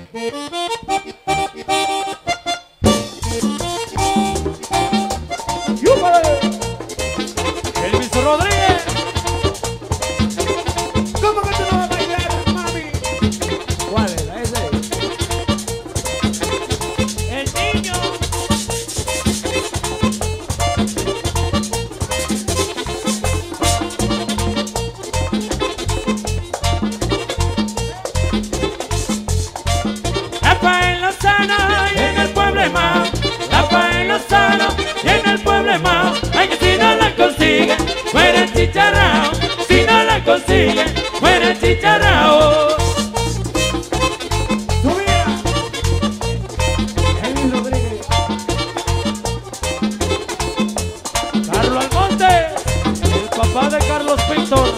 Elvis Rodríguez. ¿Cómo que tú no vas a bailar, mami? ¿Cuál es? Ese. El niño. Rafael Lozano y en el problema. Rafael Lozano y en el problema. Ay, que si no la consigue, muere el chicharrao. Si no la consigue, muere el chicharrao. Subía. Elvis Rodríguez. Carlos Almonte, el papá de Carlos Pintor.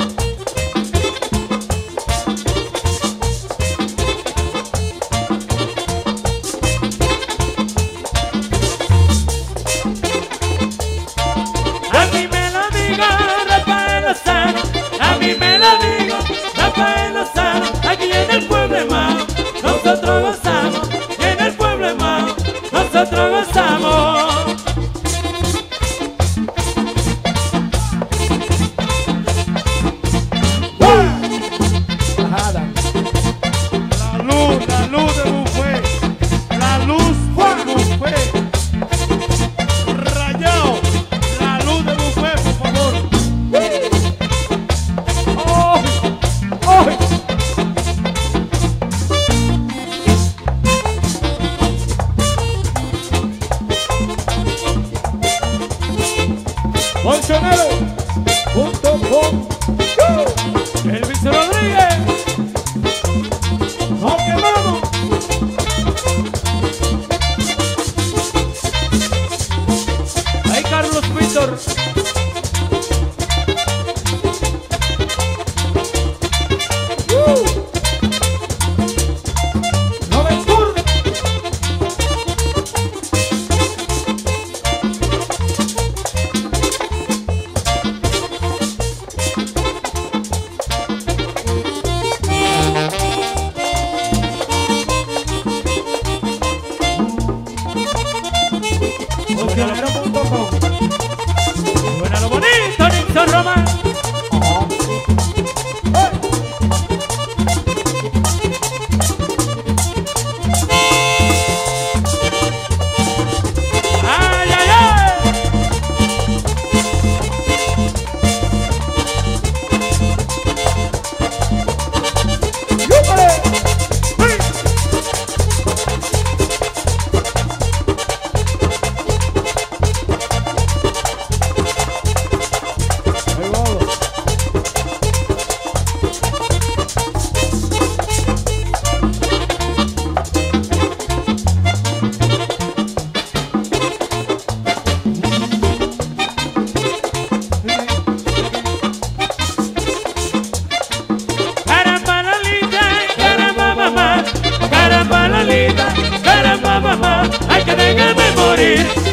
A mí me lo digo, Rafael Lozano. A mí me lo digo, Rafael Lozano. Aquí en el pueblo hermano, nosotros gozamos. Y en el pueblo hermano, nosotros gozamos. Bajada. La luz de Buffet, la luz de Buffet, Rayao, la luz de Buffet, por favor. ¡Oh! ¡Oh! Colchonero.com. Elvis Rodríguez. ¡No quemamos! Ay, Carlos Pintor. ¡Noventur! Colchonero.com. Bueno, lo bonito, Nixon Román. Ay, ay, ay. ¡Yúpale! Ahí vamos. Caramba, Lolita, caramba, mamá. Caramba, Lolita, caramba, mamá. Ay, que déjame morir.